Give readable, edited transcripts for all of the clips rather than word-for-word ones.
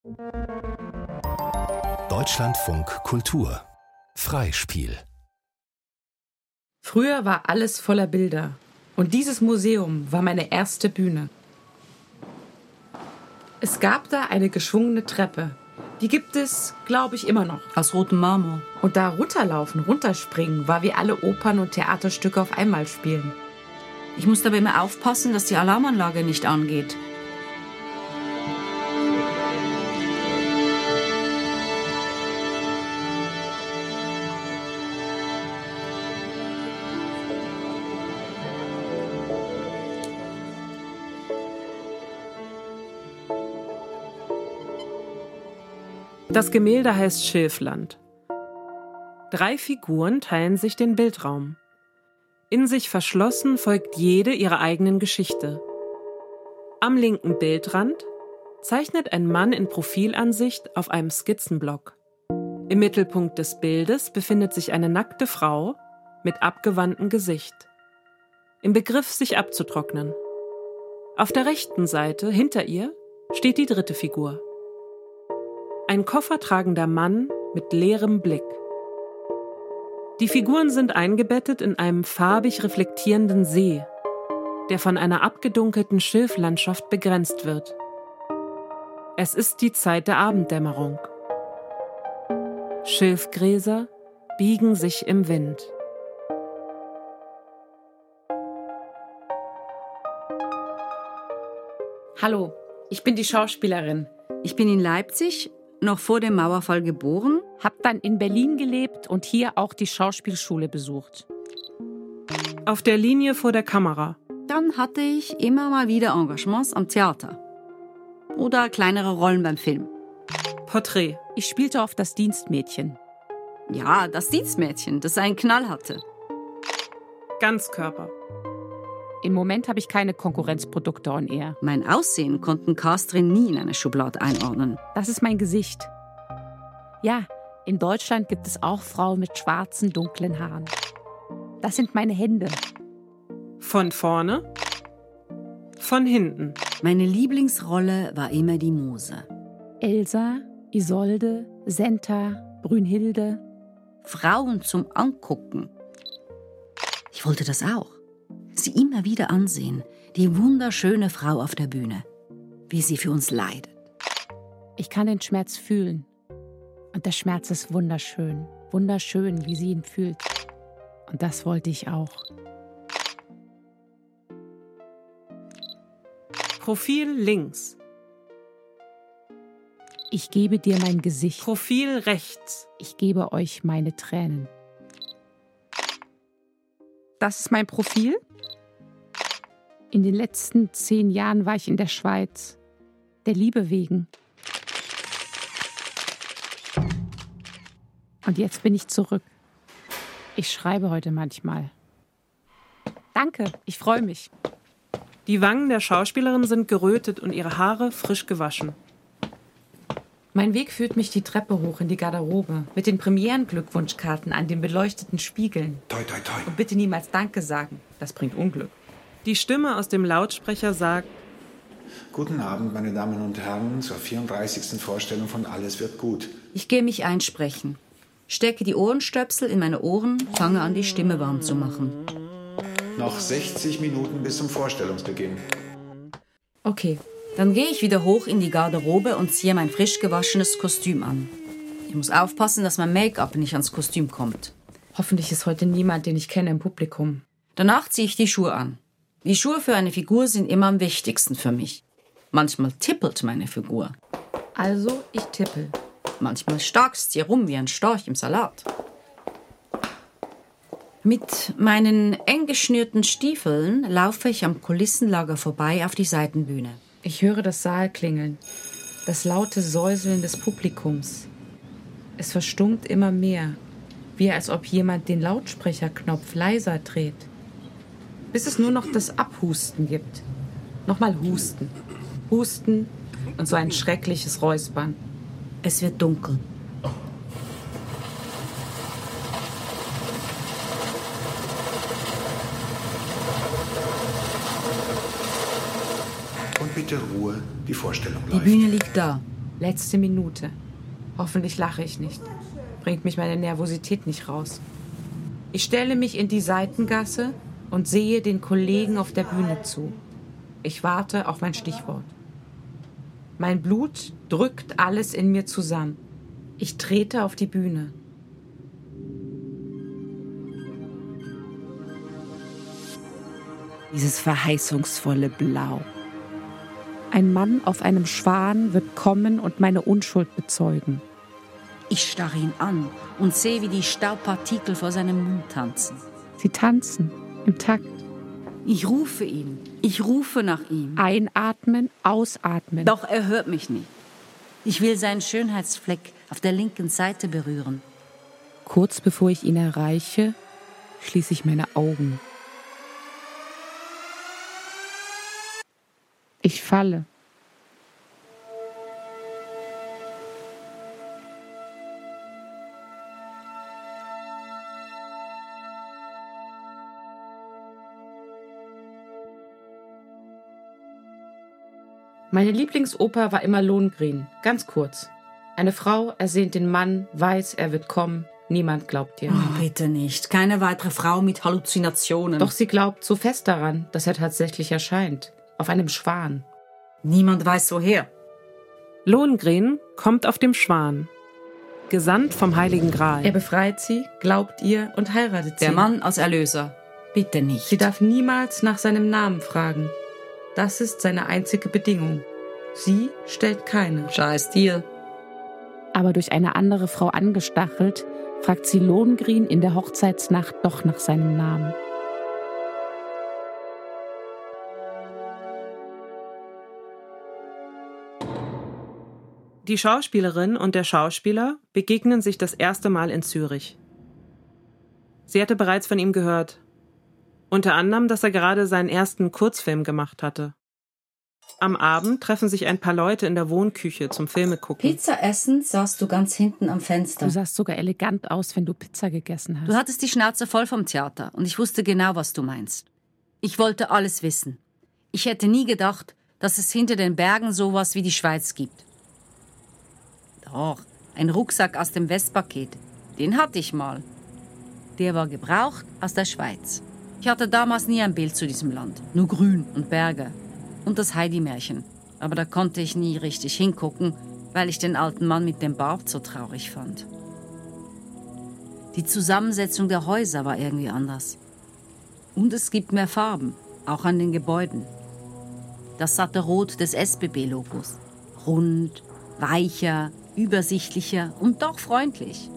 Deutschlandfunk Kultur Freispiel. Früher war alles voller Bilder und dieses Museum war meine erste Bühne. Es gab da eine geschwungene Treppe. Die gibt es, glaube ich, immer noch. Aus rotem Marmor. Und da runterlaufen, runterspringen, war wie alle Opern- und Theaterstücke auf einmal spielen. Ich musste aber immer aufpassen, dass die Alarmanlage nicht angeht. Das Gemälde heißt Schilfland. 3 Figuren teilen sich den Bildraum. In sich verschlossen folgt jede ihrer eigenen Geschichte. Am linken Bildrand zeichnet ein Mann in Profilansicht auf einem Skizzenblock. Im Mittelpunkt des Bildes befindet sich eine nackte Frau mit abgewandtem Gesicht, im Begriff, sich abzutrocknen. Auf der rechten Seite, hinter ihr, steht die dritte Figur. Ein koffertragender Mann mit leerem Blick. Die Figuren sind eingebettet in einem farbig reflektierenden See, der von einer abgedunkelten Schilflandschaft begrenzt wird. Es ist die Zeit der Abenddämmerung. Schilfgräser biegen sich im Wind. Hallo, ich bin die Schauspielerin. Ich bin in Leipzig, noch vor dem Mauerfall geboren. Hab dann in Berlin gelebt und hier auch die Schauspielschule besucht. Auf der Linie vor der Kamera. Dann hatte ich immer mal wieder Engagements am Theater. Oder kleinere Rollen beim Film. Porträt. Ich spielte oft das Dienstmädchen. Ja, das Dienstmädchen, das einen Knall hatte. Ganzkörper. Im Moment habe ich keine Konkurrenzprodukte on air. Mein Aussehen konnten Castrin nie in eine Schublade einordnen. Das ist mein Gesicht. Ja, in Deutschland gibt es auch Frauen mit schwarzen, dunklen Haaren. Das sind meine Hände. Von vorne, von hinten. Meine Lieblingsrolle war immer die Muse. Elsa, Isolde, Senta, Brünnhilde. Frauen zum Angucken. Ich wollte das auch. Sie immer wieder ansehen, die wunderschöne Frau auf der Bühne, wie sie für uns leidet. Ich kann den Schmerz fühlen. Und der Schmerz ist wunderschön. Wunderschön, wie sie ihn fühlt. Und das wollte ich auch. Profil links. Ich gebe dir mein Gesicht. Profil rechts. Ich gebe euch meine Tränen. Das ist mein Profil. In den letzten 10 Jahren war ich in der Schweiz. Der Liebe wegen. Und jetzt bin ich zurück. Ich schreibe heute manchmal. Danke, ich freue mich. Die Wangen der Schauspielerin sind gerötet und ihre Haare frisch gewaschen. Mein Weg führt mich die Treppe hoch in die Garderobe mit den Premieren-Glückwunschkarten an den beleuchteten Spiegeln. Toi, toi, toi. Und bitte niemals Danke sagen, das bringt Unglück. Die Stimme aus dem Lautsprecher sagt: Guten Abend, meine Damen und Herren, zur 34. Vorstellung von Alles wird gut. Ich gehe mich einsprechen. Stecke die Ohrenstöpsel in meine Ohren, fange an, die Stimme warm zu machen. Noch 60 Minuten bis zum Vorstellungsbeginn. Okay, dann gehe ich wieder hoch in die Garderobe und ziehe mein frisch gewaschenes Kostüm an. Ich muss aufpassen, dass mein Make-up nicht ans Kostüm kommt. Hoffentlich ist heute niemand, den ich kenne, im Publikum. Danach ziehe ich die Schuhe an. Die Schuhe für eine Figur sind immer am wichtigsten für mich. Manchmal tippelt meine Figur. Also, ich tippel. Manchmal starkst sie rum wie ein Storch im Salat. Mit meinen eng geschnürten Stiefeln laufe ich am Kulissenlager vorbei auf die Seitenbühne. Ich höre das Saalklingeln, das laute Säuseln des Publikums. Es verstummt immer mehr, wie als ob jemand den Lautsprecherknopf leiser dreht. Bis es nur noch das Abhusten gibt. Nochmal husten, husten und so ein schreckliches Räuspern. Es wird dunkel. Und bitte Ruhe, die Vorstellung Die läuft. Bühne liegt da. Letzte Minute. Hoffentlich lache ich nicht. Bringt mich meine Nervosität nicht raus. Ich stelle mich in die Seitengasse und sehe den Kollegen auf der Bühne zu. Ich warte auf mein Stichwort. Mein Blut drückt alles in mir zusammen. Ich trete auf die Bühne. Dieses verheißungsvolle Blau. Ein Mann auf einem Schwan wird kommen und meine Unschuld bezeugen. Ich starre ihn an und sehe, wie die Staubpartikel vor seinem Mund tanzen. Sie tanzen im Takt. Ich rufe ihn. Ich rufe nach ihm. Einatmen, ausatmen. Doch er hört mich nicht. Ich will seinen Schönheitsfleck auf der linken Seite berühren. Kurz bevor ich ihn erreiche, schließe ich meine Augen. Ich falle. Meine Lieblingsoper war immer Lohengrin, ganz kurz. Eine Frau ersehnt den Mann, weiß, er wird kommen, niemand glaubt ihr. Oh, bitte nicht. Keine weitere Frau mit Halluzinationen. Doch sie glaubt so fest daran, dass er tatsächlich erscheint. Auf einem Schwan. Niemand weiß woher. Lohengrin kommt auf dem Schwan, gesandt vom Heiligen Gral. Er befreit sie, glaubt ihr und heiratet sie. Der Mann als Erlöser. Bitte nicht. Sie darf niemals nach seinem Namen fragen. Das ist seine einzige Bedingung. Sie stellt keine. Scheiß Deal. Aber durch eine andere Frau angestachelt, fragt sie Lohengrin in der Hochzeitsnacht doch nach seinem Namen. Die Schauspielerin und der Schauspieler begegnen sich das erste Mal in Zürich. Sie hatte bereits von ihm gehört. Unter anderem, dass er gerade seinen ersten Kurzfilm gemacht hatte. Am Abend treffen sich ein paar Leute in der Wohnküche zum Filme gucken. Pizza essen saßt du ganz hinten am Fenster. Du sahst sogar elegant aus, wenn du Pizza gegessen hast. Du hattest die Schnauze voll vom Theater und ich wusste genau, was du meinst. Ich wollte alles wissen. Ich hätte nie gedacht, dass es hinter den Bergen sowas wie die Schweiz gibt. Doch, ein Rucksack aus dem Westpaket, den hatte ich mal. Der war gebraucht aus der Schweiz. Ich hatte damals nie ein Bild zu diesem Land. Nur Grün und Berge. Und das Heidi-Märchen. Aber da konnte ich nie richtig hingucken, weil ich den alten Mann mit dem Bart so traurig fand. Die Zusammensetzung der Häuser war irgendwie anders. Und es gibt mehr Farben, auch an den Gebäuden. Das satte Rot des SBB-Logos. Rund, weicher, übersichtlicher und doch freundlich.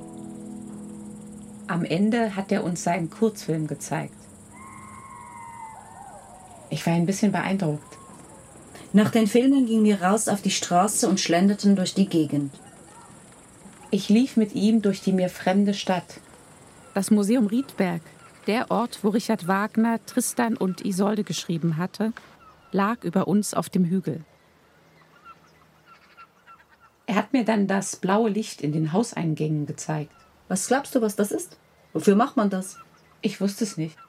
Am Ende hat er uns seinen Kurzfilm gezeigt. Ich war ein bisschen beeindruckt. Nach den Filmen gingen wir raus auf die Straße und schlenderten durch die Gegend. Ich lief mit ihm durch die mir fremde Stadt. Das Museum Riedberg, der Ort, wo Richard Wagner Tristan und Isolde geschrieben hatte, lag über uns auf dem Hügel. Er hat mir dann das blaue Licht in den Hauseingängen gezeigt. Was glaubst du, was das ist? Wofür macht man das? Ich wusste es nicht.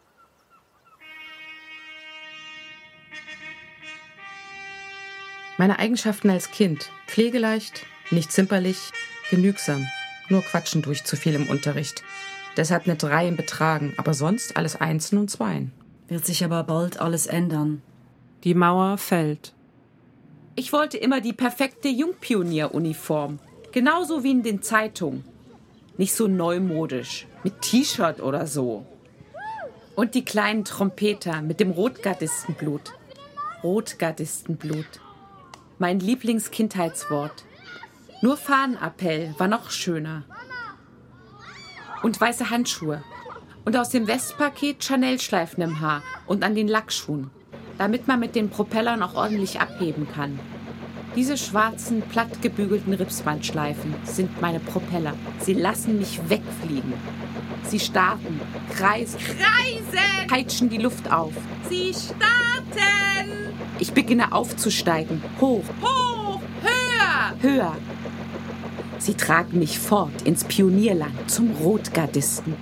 Meine Eigenschaften als Kind: pflegeleicht, nicht zimperlich, genügsam, nur quatschen durch zu viel im Unterricht. Deshalb eine 3 im Betragen, aber sonst alles Einsen und Zweien. Wird sich aber bald alles ändern. Die Mauer fällt. Ich wollte immer die perfekte Jungpionieruniform, genauso wie in den Zeitungen. Nicht so neumodisch, mit T-Shirt oder so. Und die kleinen Trompeter mit dem Rotgardistenblut. Rotgardistenblut. Mein Lieblingskindheitswort. Nur Fahnenappell war noch schöner. Und weiße Handschuhe. Und aus dem Westpaket Chanel-Schleifen im Haar und an den Lackschuhen, damit man mit den Propellern auch ordentlich abheben kann. Diese schwarzen, plattgebügelten Ripsbandschleifen sind meine Propeller. Sie lassen mich wegfliegen. Sie starten, kreisen, peitschen die Luft auf. Sie starten! Ich beginne aufzusteigen. Hoch, hoch, höher, höher. Sie tragen mich fort ins Pionierland zum Rotgardisten.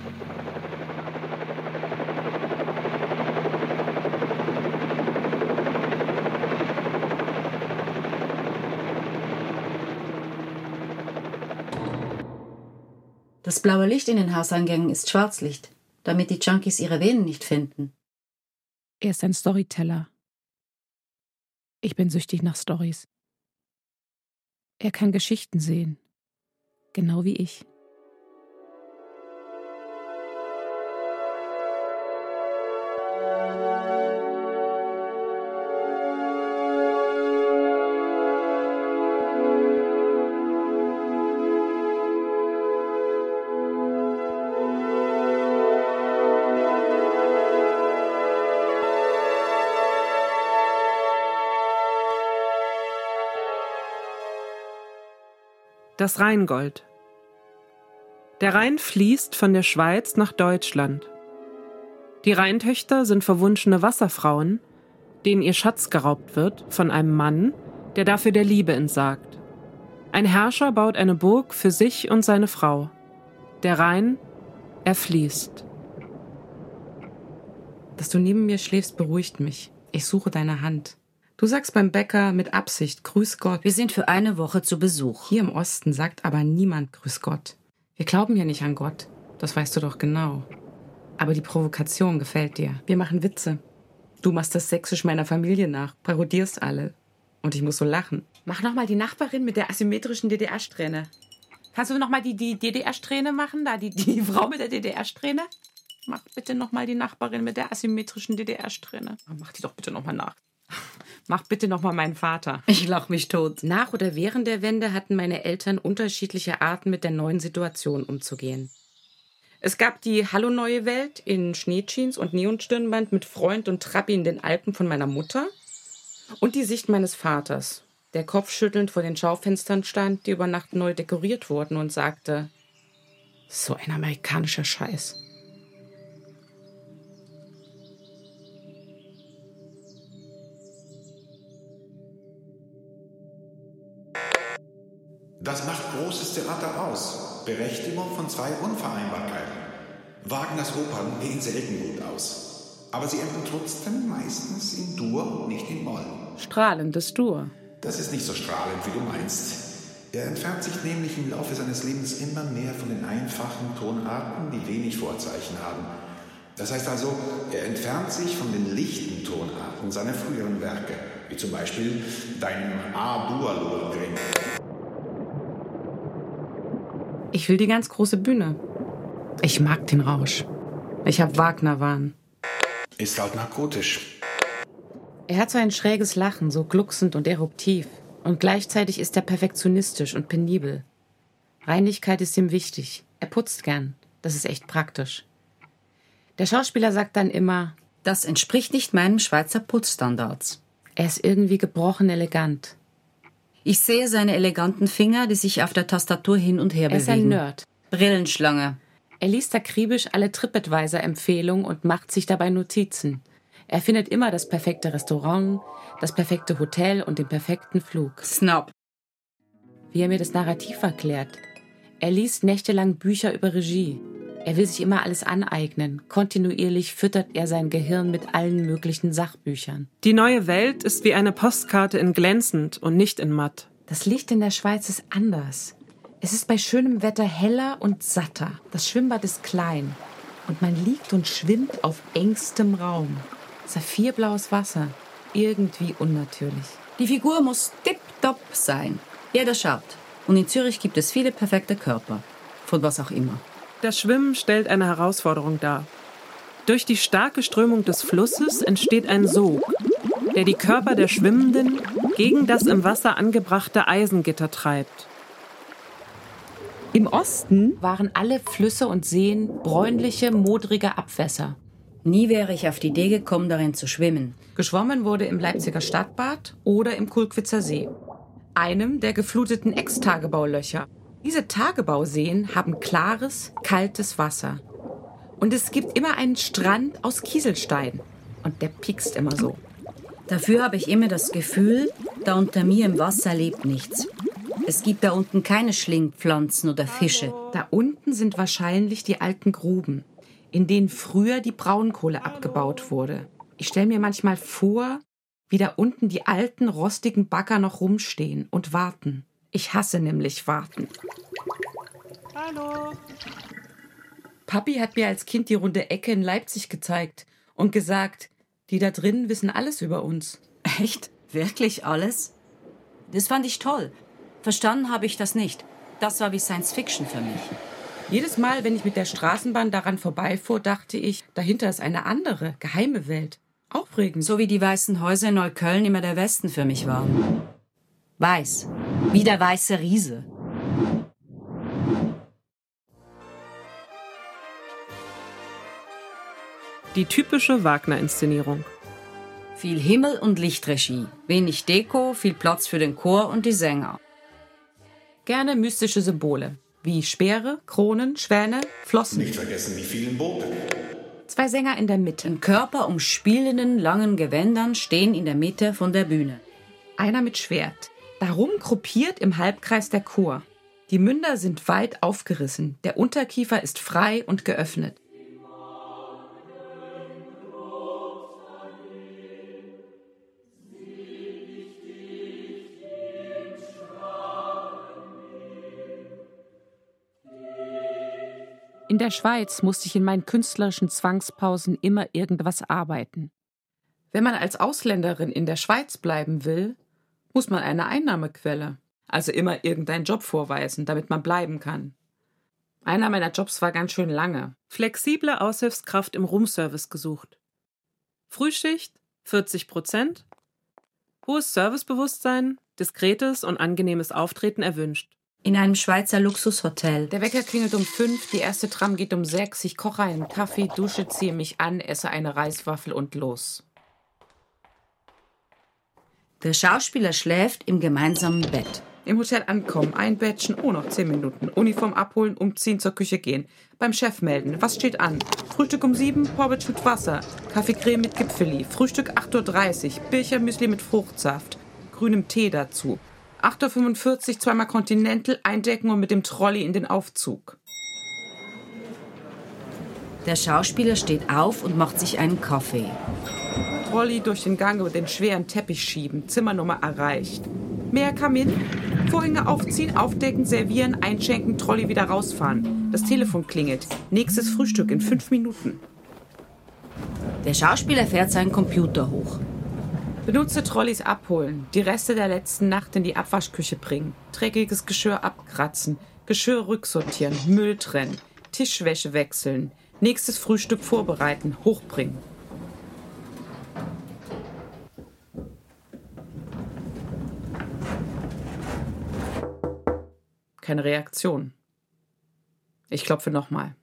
Das blaue Licht in den Hauseingängen ist Schwarzlicht, damit die Junkies ihre Venen nicht finden. Er ist ein Storyteller. Ich bin süchtig nach Storys. Er kann Geschichten sehen. Genau wie ich. Das Rheingold. Der Rhein fließt von der Schweiz nach Deutschland. Die Rheintöchter sind verwunschene Wasserfrauen, denen ihr Schatz geraubt wird von einem Mann, der dafür der Liebe entsagt. Ein Herrscher baut eine Burg für sich und seine Frau. Der Rhein, er fließt. Dass du neben mir schläfst, beruhigt mich. Ich suche deine Hand. Du sagst beim Bäcker mit Absicht, grüß Gott. Wir sind für eine Woche zu Besuch. Hier im Osten sagt aber niemand grüß Gott. Wir glauben ja nicht an Gott. Das weißt du doch genau. Aber die Provokation gefällt dir. Wir machen Witze. Du machst das Sächsisch meiner Familie nach, parodierst alle. Und ich muss so lachen. Mach nochmal die Nachbarin mit der asymmetrischen DDR-Strähne. Kannst du nochmal die DDR-Strähne machen? Da die Frau mit der DDR-Strähne? Mach bitte nochmal die Nachbarin mit der asymmetrischen DDR-Strähne. Mach die doch bitte nochmal nach. Mach bitte nochmal meinen Vater. Ich lach mich tot. Nach oder während der Wende hatten meine Eltern unterschiedliche Arten, mit der neuen Situation umzugehen. Es gab die Hallo Neue Welt in Schneejeans und Neonstirnband mit Freund und Trappi in den Alpen von meiner Mutter und die Sicht meines Vaters, der kopfschüttelnd vor den Schaufenstern stand, die über Nacht neu dekoriert wurden und sagte, so ein amerikanischer Scheiß. Das macht großes Theater aus. Berechtigung von zwei Unvereinbarkeiten. Wagners Opern gehen selten gut aus. Aber sie enden trotzdem meistens in Dur und nicht in Moll. Strahlendes Dur. Das ist nicht so strahlend, wie du meinst. Er entfernt sich nämlich im Laufe seines Lebens immer mehr von den einfachen Tonarten, die wenig Vorzeichen haben. Das heißt also, er entfernt sich von den lichten Tonarten seiner früheren Werke, wie zum Beispiel deinem A-Dur-Lohengrin. Ich will die ganz große Bühne. Ich mag den Rausch. Ich hab Wagner-Wahn. Ist halt narkotisch. Er hat so ein schräges Lachen, so glucksend und eruptiv. Und gleichzeitig ist er perfektionistisch und penibel. Reinlichkeit ist ihm wichtig. Er putzt gern. Das ist echt praktisch. Der Schauspieler sagt dann immer, das entspricht nicht meinen Schweizer Putzstandards. Er ist irgendwie gebrochen elegant. Ich sehe seine eleganten Finger, die sich auf der Tastatur hin und her bewegen. Er ist ein Nerd. Brillenschlange. Er liest akribisch alle TripAdvisor-Empfehlungen und macht sich dabei Notizen. Er findet immer das perfekte Restaurant, das perfekte Hotel und den perfekten Flug. Snob. Wie er mir das Narrativ erklärt. Er liest nächtelang Bücher über Regie. Er will sich immer alles aneignen. Kontinuierlich füttert er sein Gehirn mit allen möglichen Sachbüchern. Die neue Welt ist wie eine Postkarte in glänzend und nicht in matt. Das Licht in der Schweiz ist anders. Es ist bei schönem Wetter heller und satter. Das Schwimmbad ist klein. Und man liegt und schwimmt auf engstem Raum. Saphirblaues Wasser. Irgendwie unnatürlich. Die Figur muss tipptopp sein. Jeder schaut. Und in Zürich gibt es viele perfekte Körper. Von was auch immer. Das Schwimmen stellt eine Herausforderung dar. Durch die starke Strömung des Flusses entsteht ein Sog, der die Körper der Schwimmenden gegen das im Wasser angebrachte Eisengitter treibt. Im Osten waren alle Flüsse und Seen bräunliche, modrige Abwässer. Nie wäre ich auf die Idee gekommen, darin zu schwimmen. Geschwommen wurde im Leipziger Stadtbad oder im Kulkwitzer See, einem der gefluteten Ex-Tagebaulöcher. Diese Tagebauseen haben klares, kaltes Wasser. Und es gibt immer einen Strand aus Kieselstein. Und der piekst immer so. Dafür habe ich immer das Gefühl, da unter mir im Wasser lebt nichts. Es gibt da unten keine Schlingpflanzen oder Fische. Da unten sind wahrscheinlich die alten Gruben, in denen früher die Braunkohle abgebaut wurde. Ich stelle mir manchmal vor, wie da unten die alten, rostigen Bagger noch rumstehen und warten. Ich hasse nämlich warten. Hallo. Papi hat mir als Kind die runde Ecke in Leipzig gezeigt und gesagt, die da drin wissen alles über uns. Echt? Wirklich alles? Das fand ich toll. Verstanden habe ich das nicht. Das war wie Science Fiction für mich. Jedes Mal, wenn ich mit der Straßenbahn daran vorbeifuhr, dachte ich, dahinter ist eine andere, geheime Welt. Aufregend. So wie die weißen Häuser in Neukölln immer der Westen für mich waren. Weiß. Wie der weiße Riese. Die typische Wagner-Inszenierung. Viel Himmel- und Lichtregie. Wenig Deko, viel Platz für den Chor und die Sänger. Gerne mystische Symbole, wie Speere, Kronen, Schwäne, Flossen. Nicht vergessen die vielen Boote. 2 Sänger in der Mitte. In körperumspielenden langen Gewändern stehen in der Mitte von der Bühne. Einer mit Schwert. Darum gruppiert im Halbkreis der Chor. Die Münder sind weit aufgerissen. Der Unterkiefer ist frei und geöffnet. In der Schweiz musste ich in meinen künstlerischen Zwangspausen immer irgendwas arbeiten. Wenn man als Ausländerin in der Schweiz bleiben will, muss man eine Einnahmequelle, also immer irgendeinen Job vorweisen, damit man bleiben kann. Einer meiner Jobs war ganz schön lange. Flexible Aushilfskraft im Roomservice gesucht. Frühschicht 40%. Hohes Servicebewusstsein, diskretes und angenehmes Auftreten erwünscht. In einem Schweizer Luxushotel. Der Wecker klingelt um 5, die erste Tram geht um 6, ich koche einen Kaffee, dusche, ziehe mich an, esse eine Reiswaffel und los. Der Schauspieler schläft im gemeinsamen Bett. Im Hotel ankommen, einbettchen, noch 10 Minuten. Uniform abholen, umziehen, zur Küche gehen. Beim Chef melden, was steht an? Frühstück um 7, Porridge mit Wasser. Kaffeecreme mit Gipfeli. Frühstück 8:30 Uhr, Birchermüsli mit Fruchtsaft. Grünem Tee dazu. 8:45 Uhr, zweimal Continental, eindecken und mit dem Trolley in den Aufzug. Der Schauspieler steht auf und macht sich einen Kaffee. Trolley durch den Gang über den schweren Teppich schieben, Zimmernummer erreicht. Mehr Kamin, Vorhänge aufziehen, aufdecken, servieren, einschenken, Trolley wieder rausfahren. Das Telefon klingelt. Nächstes Frühstück in 5 Minuten. Der Schauspieler fährt seinen Computer hoch. Benutzte Trolleys abholen, die Reste der letzten Nacht in die Abwaschküche bringen, dreckiges Geschirr abkratzen, Geschirr rücksortieren, Müll trennen, Tischwäsche wechseln, nächstes Frühstück vorbereiten, hochbringen. Keine Reaktion. Ich klopfe nochmal.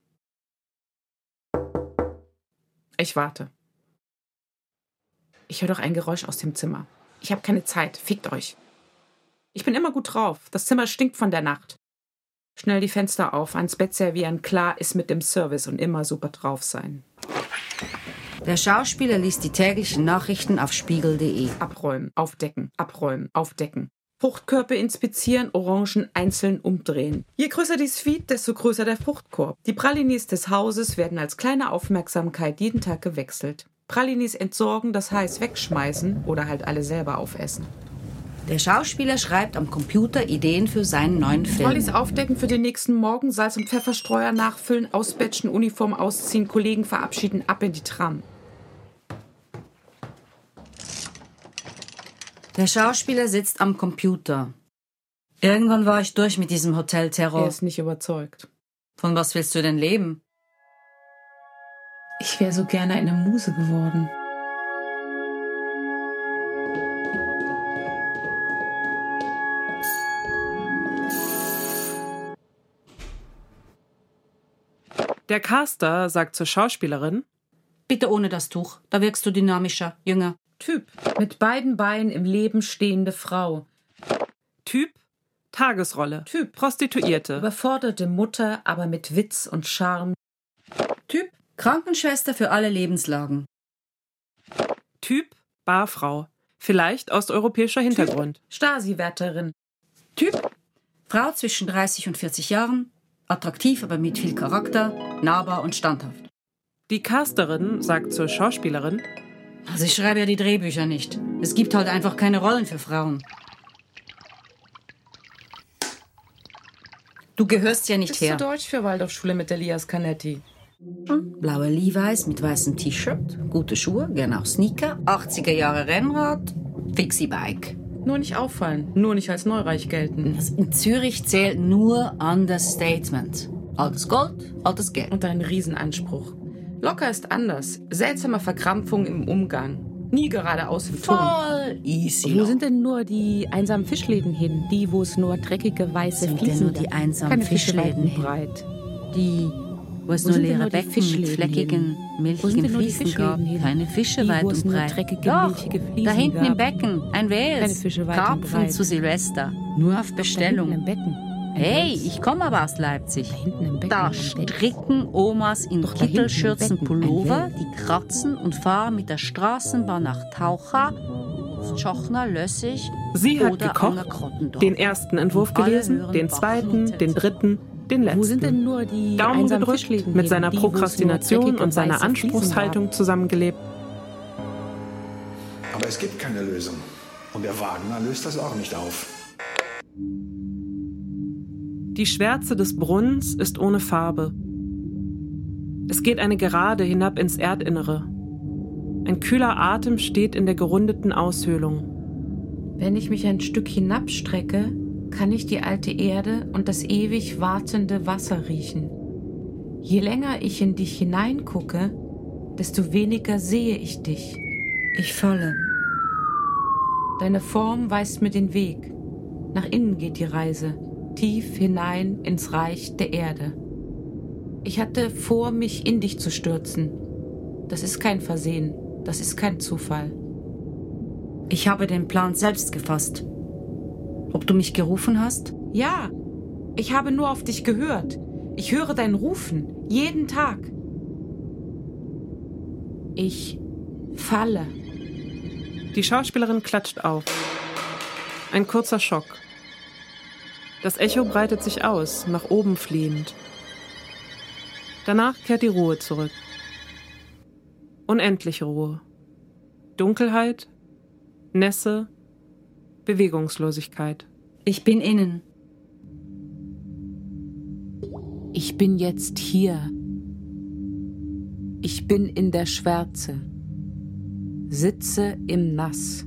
Ich warte. Ich höre doch ein Geräusch aus dem Zimmer. Ich habe keine Zeit. Fickt euch. Ich bin immer gut drauf. Das Zimmer stinkt von der Nacht. Schnell die Fenster auf, ans Bett servieren. Klar ist mit dem Service und immer super drauf sein. Der Schauspieler liest die täglichen Nachrichten auf spiegel.de. Abräumen, aufdecken, abräumen, aufdecken. Fruchtkörper inspizieren, Orangen einzeln umdrehen. Je größer die Suite, desto größer der Fruchtkorb. Die Pralinis des Hauses werden als kleine Aufmerksamkeit jeden Tag gewechselt. Pralinis entsorgen, das heißt wegschmeißen oder halt alle selber aufessen. Der Schauspieler schreibt am Computer Ideen für seinen neuen Film. Trolleys aufdecken für den nächsten Morgen, Salz- und Pfefferstreuer nachfüllen, ausbatchen, Uniform ausziehen, Kollegen verabschieden, ab in die Tram. Der Schauspieler sitzt am Computer. Irgendwann war ich durch mit diesem Hotelterror. Er ist nicht überzeugt. Von was willst du denn leben? Ich wäre so gerne eine Muse geworden. Der Caster sagt zur Schauspielerin: Bitte ohne das Tuch, da wirkst du dynamischer, jünger. Typ, mit beiden Beinen im Leben stehende Frau. Typ, Tagesrolle. Typ, Prostituierte. überforderte Mutter, aber mit Witz und Charme. Typ, Krankenschwester für alle Lebenslagen. Typ, Barfrau. Vielleicht osteuropäischer Hintergrund. Stasi-Wärterin. Typ, Frau zwischen 30 und 40 Jahren, attraktiv, aber mit viel Charakter, nahbar und standhaft. Die Casterin sagt zur Schauspielerin: Also ich schreibe ja die Drehbücher nicht. Es gibt halt einfach keine Rollen für Frauen. Du gehörst ja nicht Bist her. du deutsch für Waldorfschule mit Elias Canetti? Blaue Levi's mit weißem T-Shirt, gute Schuhe, gerne auch Sneaker, 80er Jahre Rennrad, Fixie-Bike. Nur nicht auffallen, nur nicht als neureich gelten. In Zürich zählt nur Understatement. Altes Gold, altes Geld. Und ein Riesenanspruch. Locker ist anders. Seltsame Verkrampfung im Umgang. Nie geradeaus im Ton. Voll easy. Wo sind denn nur die einsamen Fischläden hin? Die, wo es nur dreckige weiße Sind denn Fliesen nur die gibt? einsamen Keine Fischläden hin? breit. Die, wo es Wo nur sind denn leere nur die Becken mit Fischläden fleckigen, hin? Wo sind milchigen denn nur die Fliesen gab. Fischläden hin? Keine Fische Die, weit wo es und nur breit. dreckige, Doch, milchige Fliesen da hinten im gab. Becken, ein Keine Wels. Fische weit und Karpfen breit. zu Silvester. Nur auf Da Bestellung. hinten im Becken. Ein Hey, Wels. ich komme aber aus Leipzig. Da hinten im Becken. Da ein Wels. stricken Omas in Doch da hinten im Kittelschürzen Becken, Pullover, ein Wels. die kratzen und fahren mit der Straßenbahn nach Taucha, Schochner, Lössig Sie hat oder gekocht, Angerkrottendorf. den ersten Entwurf Und alle gelesen, hören den Bach zweiten, und den dritten, den letzten. Wo sind denn nur die Daumen einsamen gedrückt, Fischläden mit hin? seiner Die, wo es nur Prokrastination dreckige, und seiner weiße Fliesen Anspruchshaltung gab? zusammengelebt. Aber es gibt keine Lösung. Und der Wagner löst das auch nicht auf. Die Schwärze des Brunnens ist ohne Farbe. Es geht eine Gerade hinab ins Erdinnere. Ein kühler Atem steht in der gerundeten Aushöhlung. Wenn ich mich ein Stück hinabstrecke, kann ich die alte Erde und das ewig wartende Wasser riechen. Je länger ich in dich hineingucke, desto weniger sehe ich dich. Ich falle. Deine Form weist mir den Weg. Nach innen geht die Reise, tief hinein ins Reich der Erde. Ich hatte vor, mich in dich zu stürzen. Das ist kein Versehen, das ist kein Zufall. Ich habe den Plan selbst gefasst. Ob du mich gerufen hast? Ja, ich habe nur auf dich gehört. Ich höre dein Rufen, jeden Tag. Ich falle. Die Schauspielerin klatscht auf. Ein kurzer Schock. Das Echo breitet sich aus, nach oben fliehend. Danach kehrt die Ruhe zurück. Unendliche Ruhe. Dunkelheit, Nässe, Bewegungslosigkeit. Ich bin innen. Ich bin jetzt hier. Ich bin in der Schwärze. Sitze im Nass.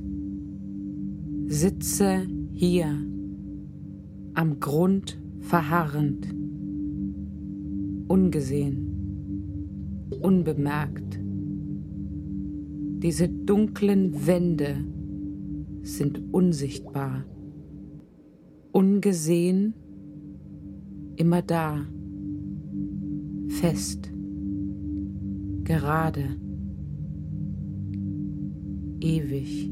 Sitze hier. Am Grund verharrend. Ungesehen. Unbemerkt. Diese dunklen Wände sind unsichtbar. Ungesehen, immer da. Fest. Gerade. Ewig.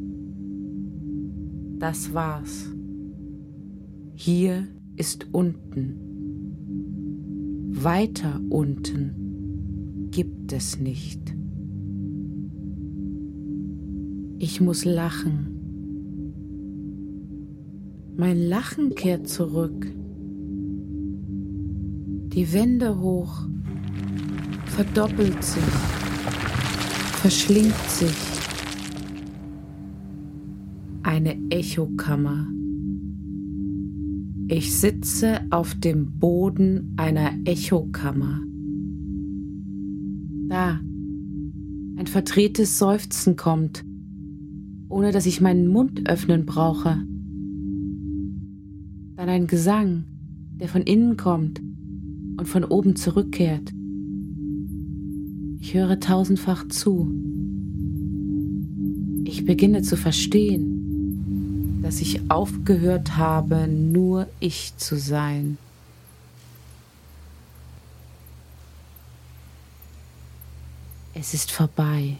Das war's. Hier ist unten. Weiter unten gibt es nicht. Ich muss lachen. Mein Lachen kehrt zurück. Die Wände hoch, verdoppelt sich, verschlingt sich. Eine Echokammer. Ich sitze auf dem Boden einer Echokammer. Da, ein verdrehtes Seufzen kommt, ohne dass ich meinen Mund öffnen brauche. Dann ein Gesang, der von innen kommt und von oben zurückkehrt. Ich höre tausendfach zu. Ich beginne zu verstehen, dass ich aufgehört habe, nur ich zu sein. Es ist vorbei.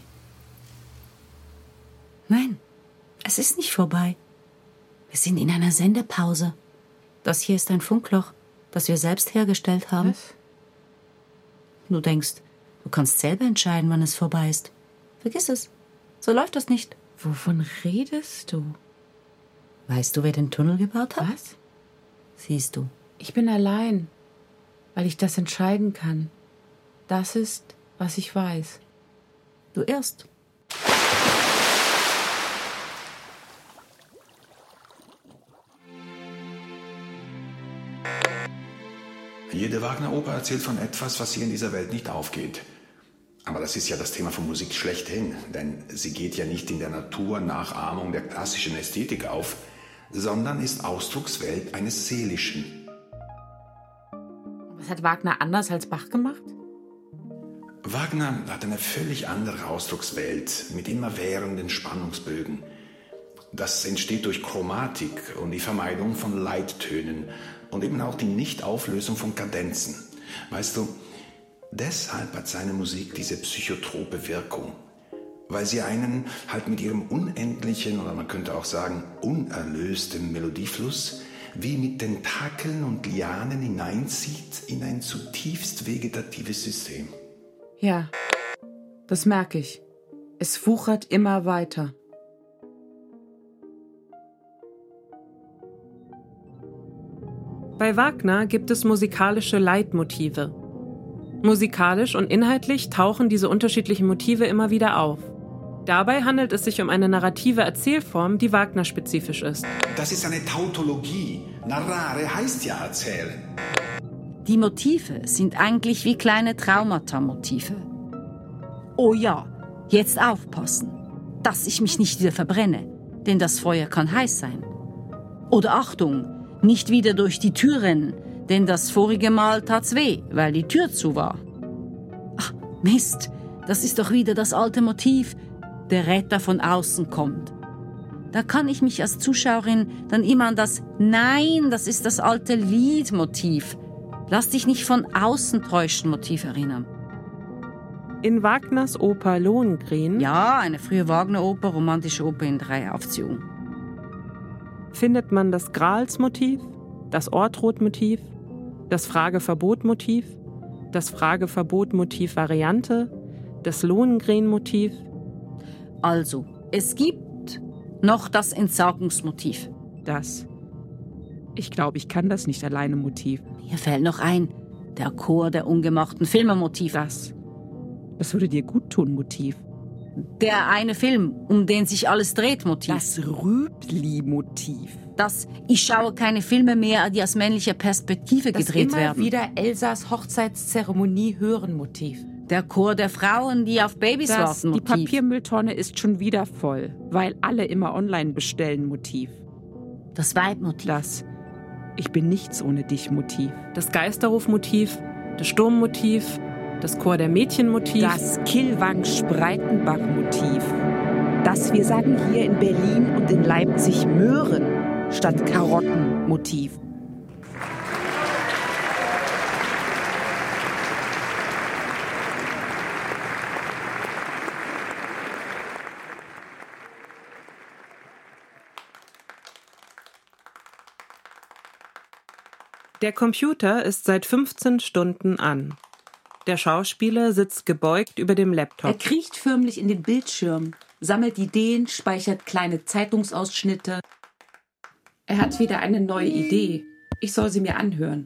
Nein, es ist nicht vorbei. Wir sind in einer Sendepause. Das hier ist ein Funkloch, das wir selbst hergestellt haben. Was? Du denkst, du kannst selber entscheiden, wann es vorbei ist. Vergiss es. So läuft das nicht. Wovon redest du? Weißt du, wer den Tunnel gebaut hat? Was? Siehst du. Ich bin allein, weil ich das entscheiden kann. Das ist, was ich weiß. Du irrst. Jede Wagner-Oper erzählt von etwas, was hier in dieser Welt nicht aufgeht. Aber das ist ja das Thema von Musik schlechthin, denn sie geht ja nicht in der Naturnachahmung der klassischen Ästhetik auf, sondern ist Ausdruckswelt eines Seelischen. Was hat Wagner anders als Bach gemacht? Wagner hat eine völlig andere Ausdruckswelt mit immerwährenden Spannungsbögen. Das entsteht durch Chromatik und die Vermeidung von Leittönen und eben auch die Nichtauflösung von Kadenzen. Weißt du, deshalb hat seine Musik diese psychotrope Wirkung, weil sie einen halt mit ihrem unendlichen oder man könnte auch sagen unerlösten Melodiefluss wie mit Tentakeln und Lianen hineinzieht in ein zutiefst vegetatives System. Ja, das merke ich. Es wuchert immer weiter. Bei Wagner gibt es musikalische Leitmotive. Musikalisch und inhaltlich tauchen diese unterschiedlichen Motive immer wieder auf. Dabei handelt es sich um eine narrative Erzählform, die Wagner-spezifisch ist. Das ist eine Tautologie. Narrare heißt ja erzählen. Die Motive sind eigentlich wie kleine Traumata-Motive. Oh ja, jetzt aufpassen, dass ich mich nicht wieder verbrenne, denn das Feuer kann heiß sein. Oder Achtung, nicht wieder durch die Tür rennen, denn das vorige Mal tat's weh, weil die Tür zu war. Ach, Mist, das ist doch wieder das alte Motiv, der Retter von außen kommt. Da kann ich mich als Zuschauerin dann immer an das Nein, das ist das alte Lied-Motiv. Lass dich nicht von außen täuschen, Motiv erinnern. In Wagners Oper Lohengrin Ja, eine frühe Wagner-Oper, romantische Oper in 3 Aufzügen. findet man das Gralsmotiv, das Ortrot-Motiv, das Frage-Verbot-Motiv, das Frage-Verbot-Motiv-Variante, das Lohengrin-Motiv. Also, es gibt noch das Entsagungsmotiv. Das. Ich glaube, ich kann das nicht alleine Motiv. Mir fällt noch ein, der Chor der ungemachten Filme-Motiv. Das würde dir gut tun, Motiv. Der eine Film, um den sich alles dreht, Motiv. Das Rübli-Motiv. Das Ich schaue keine Filme mehr, die aus männlicher Perspektive Das gedreht immer werden. wieder Elsas Hochzeitszeremonie hören Motiv. Der Chor der Frauen, die auf Babys warten, Die Motiv. Papiermülltonne ist schon wieder voll, weil alle immer online bestellen, Motiv. Das Weibmotiv. Das Ich bin nichts ohne dich, Motiv. Das Geisterruf-Motiv, das Sturmmotiv, das Chor der Mädchen-Motiv. Das Kielwang-Spreitenbach-Motiv. Das wir sagen hier in Berlin und in Leipzig Möhren statt Karotten-Motiv. Der Computer ist seit 15 Stunden an. Der Schauspieler sitzt gebeugt über dem Er Laptop. kriecht förmlich in den Bildschirm, sammelt Ideen, speichert kleine Zeitungsausschnitte. Er hat wieder eine neue Idee. Ich soll sie mir anhören.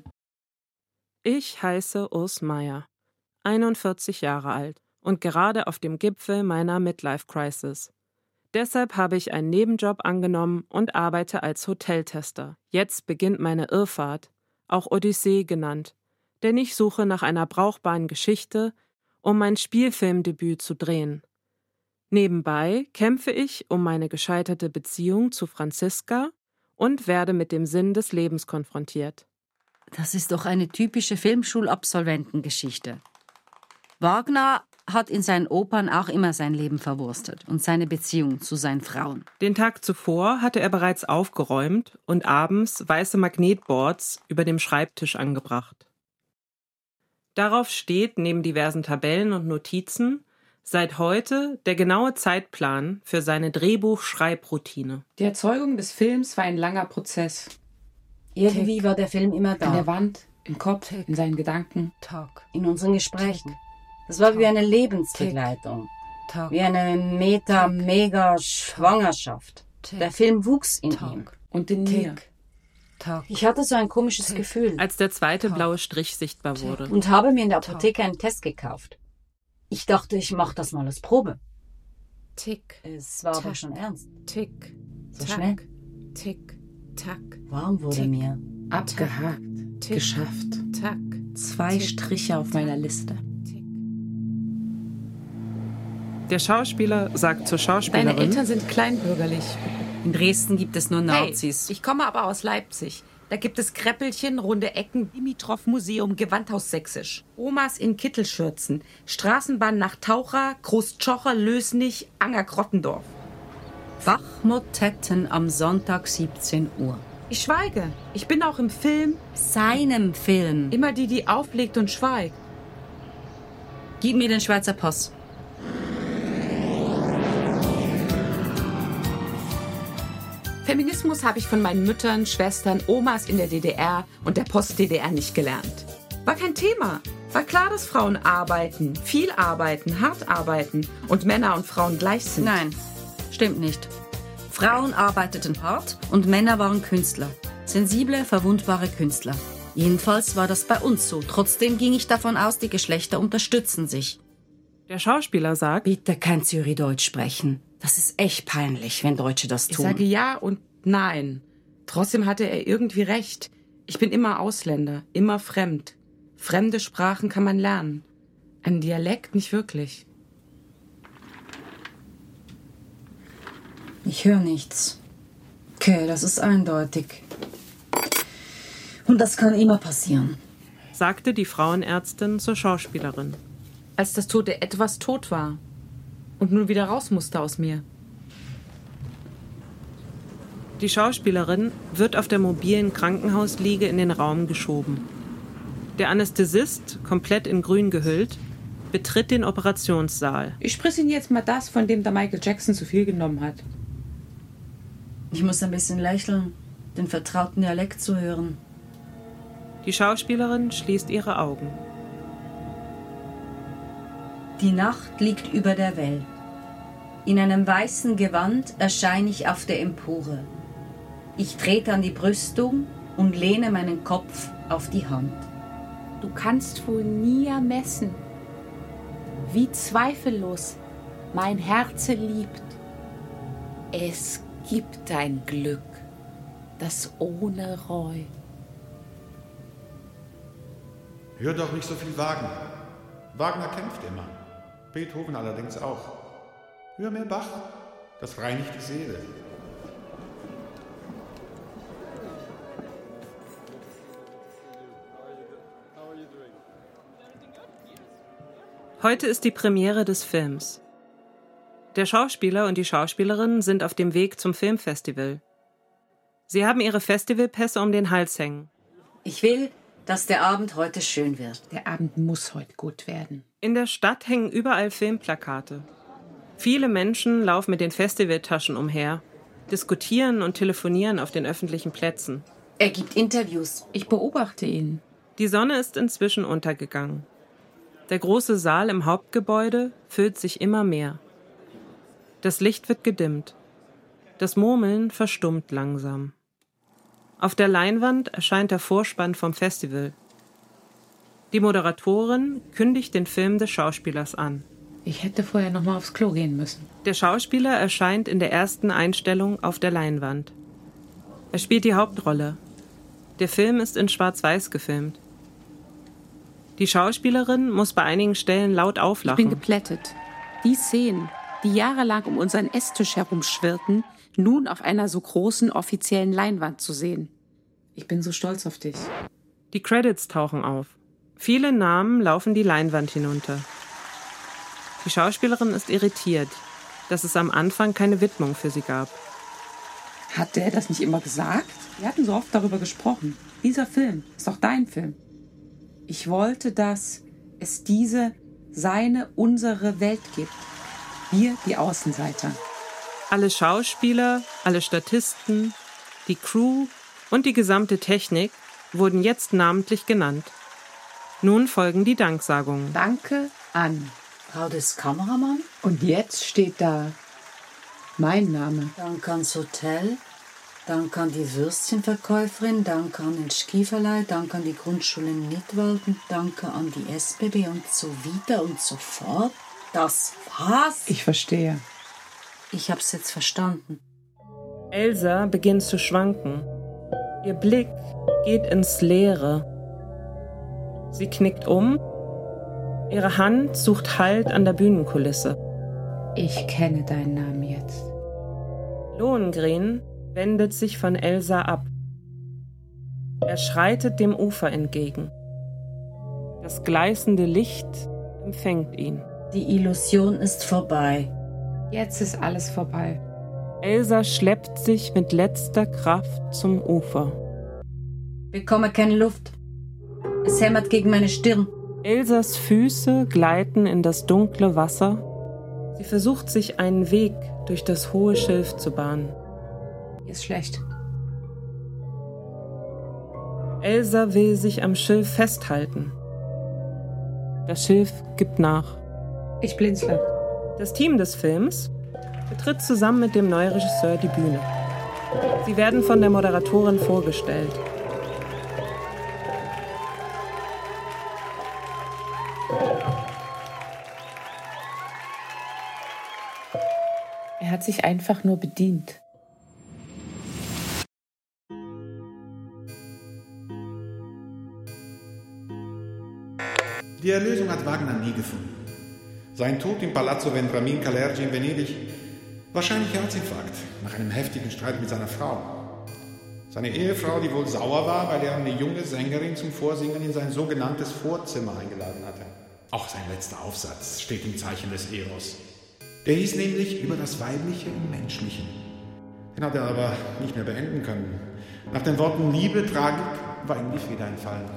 Ich heiße Urs Meier, 41 Jahre alt und gerade auf dem Gipfel meiner Midlife-Crisis. Deshalb habe ich einen Nebenjob angenommen und arbeite als Hoteltester. Jetzt beginnt meine Irrfahrt, auch Odyssee genannt, denn ich suche nach einer brauchbaren Geschichte, um mein Spielfilmdebüt zu drehen. Nebenbei kämpfe ich um meine gescheiterte Beziehung zu Franziska und werde mit dem Sinn des Lebens konfrontiert. Das ist doch eine typische Filmschulabsolventengeschichte. Wagner hat in seinen Opern auch immer sein Leben verwurstet und seine Beziehung zu seinen Frauen. Den Tag zuvor hatte er bereits aufgeräumt und abends weiße Magnetboards über dem Schreibtisch angebracht. Darauf steht neben diversen Tabellen und Notizen seit heute der genaue Zeitplan für seine Drehbuchschreibroutine. Die Erzeugung des Films war ein langer Prozess. Irgendwie war der Film immer An der da, Wand, im Kopf, in seinen Gedanken. in unseren Gesprächen. Das war wie eine Lebensbegleitung, wie eine Mega-Schwangerschaft. Der Film wuchs in ihm. Und in mir. Ich hatte so ein komisches Gefühl Als der zweite blaue Strich sichtbar wurde. und habe mir in der Apotheke einen Test gekauft. Ich dachte, ich mache das mal als Probe. Tick, Es war aber schon ernst. tick, So tack, schnell. tick, tack. Warm wurde Tick. mir. Abgehakt, Geschafft. tack. 2 Striche auf meiner Liste. Der Schauspieler sagt zur Schauspielerin: Deine Eltern sind kleinbürgerlich. In Dresden gibt es nur Nazis. Hey, ich komme aber aus Leipzig. Da gibt es Kräppelchen, runde Ecken, Dimitrov-Museum, Gewandhaus sächsisch. Omas in Kittelschürzen, Straßenbahn nach Taucher, Großtschocher, Lösnich, Anger-Krottendorf. Bachmotetten am Sonntag 17 Uhr. Ich schweige. Ich bin auch im Film. Seinem Film. Immer die auflegt und schweigt. Gib mir den Schweizer Pass. Feminismus habe ich von meinen Müttern, Schwestern, Omas in der DDR und der Post-DDR nicht gelernt. War kein Thema. War klar, dass Frauen arbeiten, viel arbeiten, hart arbeiten und Männer und Frauen gleich sind. Nein, stimmt nicht. Frauen arbeiteten hart und Männer waren Künstler. Sensible, verwundbare Künstler. Jedenfalls war das bei uns so. Trotzdem ging ich davon aus, die Geschlechter unterstützen sich. Der Schauspieler sagt: Bitte kein Zürichdeutsch sprechen. Das ist echt peinlich, wenn Deutsche das tun. Ich sage ja und nein. Trotzdem hatte er irgendwie recht. Ich bin immer Ausländer, immer fremd. Fremde Sprachen kann man lernen. Ein Dialekt nicht wirklich. Ich höre nichts. Okay, das ist eindeutig. Und das kann immer passieren. sagte die Frauenärztin zur Schauspielerin. Als das tote Etwas tot war und nun wieder raus musste aus mir. Die Schauspielerin wird auf der mobilen Krankenhausliege in den Raum geschoben. Der Anästhesist, komplett in Grün gehüllt, betritt den Operationssaal. Ich sprich Ihnen jetzt mal das, von dem der Michael Jackson zu viel genommen hat. Ich muss ein bisschen lächeln, den vertrauten Dialekt zu hören. Die Schauspielerin schließt ihre Augen. Die Nacht liegt über der Welt. In einem weißen Gewand erscheine ich auf der Empore. Ich trete an die Brüstung und lehne meinen Kopf auf die Hand. Du kannst wohl nie ermessen, wie zweifellos mein Herze liebt. Es gibt ein Glück, das ohne Reue. Hör doch nicht so viel Wagner. Wagner kämpft immer. Beethoven allerdings auch. Hör mehr Bach, das reinigt die Seele. Heute ist die Premiere des Films. Der Schauspieler und die Schauspielerin sind auf dem Weg zum Filmfestival. Sie haben ihre Festivalpässe um den Hals hängen. Ich will, dass der Abend heute schön wird. Der Abend muss heute gut werden. In der Stadt hängen überall Filmplakate. Viele Menschen laufen mit den Festivaltaschen umher, diskutieren und telefonieren auf den öffentlichen Plätzen. Er gibt Interviews. Ich beobachte ihn. Die Sonne ist inzwischen untergegangen. Der große Saal im Hauptgebäude füllt sich immer mehr. Das Licht wird gedimmt. Das Murmeln verstummt langsam. Auf der Leinwand erscheint der Vorspann vom Festival. Die Moderatorin kündigt den Film des Schauspielers an. Ich hätte vorher noch mal aufs Klo gehen müssen. Der Schauspieler erscheint in der ersten Einstellung auf der Leinwand. Er spielt die Hauptrolle. Der Film ist in Schwarz-Weiß gefilmt. Die Schauspielerin muss bei einigen Stellen laut auflachen. Ich bin geplättet. Die Szenen, die jahrelang um unseren Esstisch herumschwirrten, nun auf einer so großen offiziellen Leinwand zu sehen. Ich bin so stolz auf dich. Die Credits tauchen auf. Viele Namen laufen die Leinwand hinunter. Die Schauspielerin ist irritiert, dass es am Anfang keine Widmung für sie gab. Hat der das nicht immer gesagt? Wir hatten so oft darüber gesprochen. Dieser Film ist doch dein Film. Ich wollte, dass es diese, seine, unsere Welt gibt. Wir, die Außenseiter. Alle Schauspieler, alle Statisten, die Crew und die gesamte Technik wurden jetzt namentlich genannt. Nun folgen die Danksagungen. Danke an. Frau des Kameramann. Und jetzt steht da mein Name. Danke ans Hotel. Danke an die Würstchenverkäuferin. Danke an den Skiverleih. Danke an die Grundschule in Nidwalden. Danke an die SBB und so weiter und so fort. Das war's. Ich verstehe. Ich hab's jetzt verstanden. Elsa beginnt zu schwanken. Ihr Blick geht ins Leere. Sie knickt um. Ihre Hand sucht Halt an der Bühnenkulisse. Ich kenne deinen Namen jetzt. Lohengrin wendet sich von Elsa ab. Er schreitet dem Ufer entgegen. Das gleißende Licht empfängt ihn. Die Illusion ist vorbei. Jetzt ist alles vorbei. Elsa schleppt sich mit letzter Kraft zum Ufer. Bekomme keine Luft. Es hämmert gegen meine Stirn. Elsas Füße gleiten in das dunkle Wasser. Sie versucht, sich einen Weg durch das hohe Schilf zu bahnen. Mir ist schlecht. Elsa will sich am Schilf festhalten. Das Schilf gibt nach. Ich blinzle. Das Team des Films betritt zusammen mit dem neuen Regisseur die Bühne. Sie werden von der Moderatorin vorgestellt. Er hat sich einfach nur bedient. Die Erlösung hat Wagner nie gefunden. Sein Tod im Palazzo Vendramin Calergi in Venedig, wahrscheinlich Herzinfarkt, nach einem heftigen Streit mit seiner Frau. Seine Ehefrau, die wohl sauer war, weil er eine junge Sängerin zum Vorsingen in sein sogenanntes Vorzimmer eingeladen hatte. Auch sein letzter Aufsatz steht im Zeichen des Eros. Der hieß nämlich über das Weibliche im Menschlichen. Den hat er aber nicht mehr beenden können. Nach den Worten Liebe, Tragik war ihm die Feder entfallen.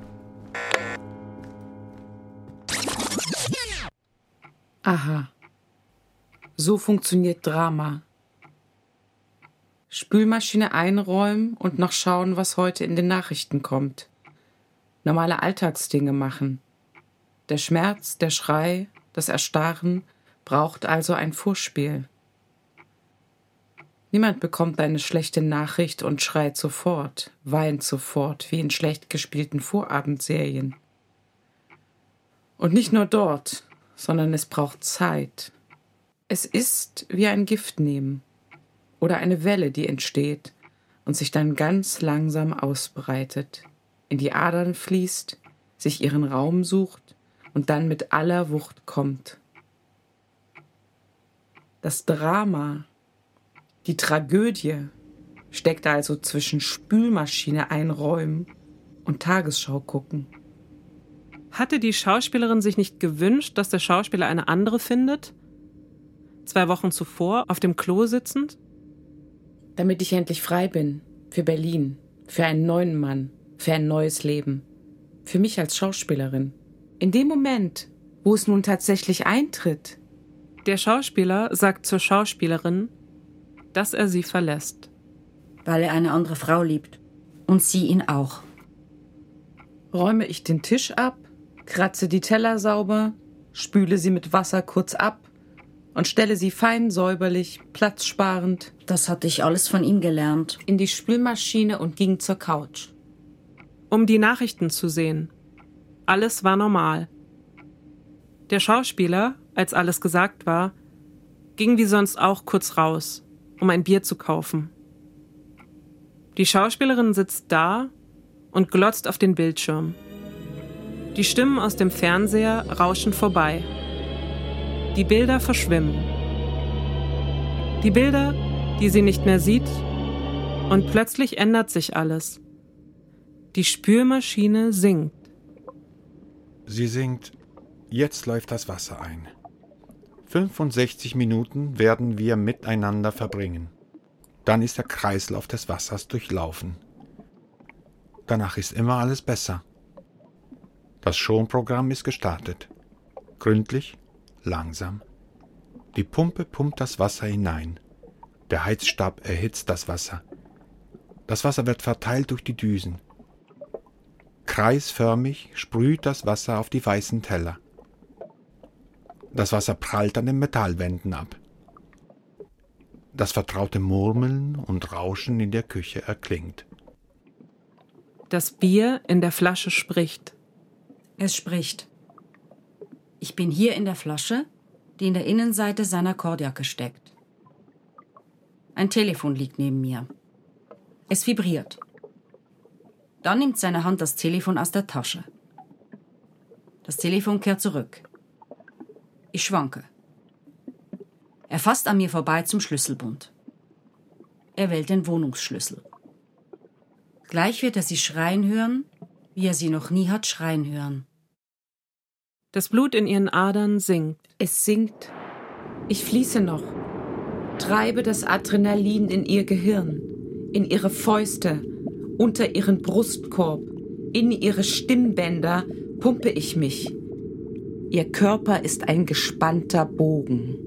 Aha. So funktioniert Drama. Spülmaschine einräumen und noch schauen, was heute in den Nachrichten kommt. Normale Alltagsdinge machen. Der Schmerz, der Schrei, das Erstarren braucht also ein Vorspiel. Niemand bekommt eine schlechte Nachricht und schreit sofort, weint sofort, wie in schlecht gespielten Vorabendserien. Und nicht nur dort, sondern es braucht Zeit. Es ist wie ein Gift nehmen oder eine Welle, die entsteht und sich dann ganz langsam ausbreitet, in die Adern fließt, sich ihren Raum sucht und dann mit aller Wucht kommt. Das Drama, die Tragödie steckt also zwischen Spülmaschine einräumen und Tagesschau gucken. Hatte die Schauspielerin sich nicht gewünscht, dass der Schauspieler eine andere findet? 2 Wochen zuvor, auf dem Klo sitzend? Damit ich endlich frei bin, für Berlin, für einen neuen Mann, für ein neues Leben, für mich als Schauspielerin. In dem Moment, wo es nun tatsächlich eintritt. Der Schauspieler sagt zur Schauspielerin, dass er sie verlässt. Weil er eine andere Frau liebt. Und sie ihn auch. Räume ich den Tisch ab, kratze die Teller sauber, spüle sie mit Wasser kurz ab und stelle sie fein säuberlich, platzsparend. Das hatte ich alles von ihm gelernt. In die Spülmaschine und ging zur Couch. Um die Nachrichten zu sehen. Alles war normal. Der Schauspieler, als alles gesagt war, ging wie sonst auch kurz raus, um ein Bier zu kaufen. Die Schauspielerin sitzt da und glotzt auf den Bildschirm. Die Stimmen aus dem Fernseher rauschen vorbei. Die Bilder verschwimmen. Die Bilder, die sie nicht mehr sieht, und plötzlich ändert sich alles. Die Spülmaschine singt. Sie singt, jetzt läuft das Wasser ein. 65 Minuten werden wir miteinander verbringen. Dann ist der Kreislauf des Wassers durchlaufen. Danach ist immer alles besser. Das Schonprogramm ist gestartet. Gründlich, langsam. Die Pumpe pumpt das Wasser hinein. Der Heizstab erhitzt das Wasser. Das Wasser wird verteilt durch die Düsen. Kreisförmig sprüht das Wasser auf die weißen Teller. Das Wasser prallt an den Metallwänden ab. Das vertraute Murmeln und Rauschen in der Küche erklingt. Das Bier in der Flasche spricht. Es spricht. Ich bin hier in der Flasche, die in der Innenseite seiner Kordjacke steckt. Ein Telefon liegt neben mir. Es vibriert. Dann nimmt seine Hand das Telefon aus der Tasche. Das Telefon kehrt zurück. Ich schwanke. Er fasst an mir vorbei zum Schlüsselbund. Er wählt den Wohnungsschlüssel. Gleich wird er sie schreien hören, wie er sie noch nie hat schreien hören. Das Blut in ihren Adern sinkt. Es sinkt. Ich fließe noch. Treibe das Adrenalin in ihr Gehirn, in ihre Fäuste, unter ihren Brustkorb, in ihre Stimmbänder pumpe ich mich. Ihr Körper ist ein gespannter Bogen.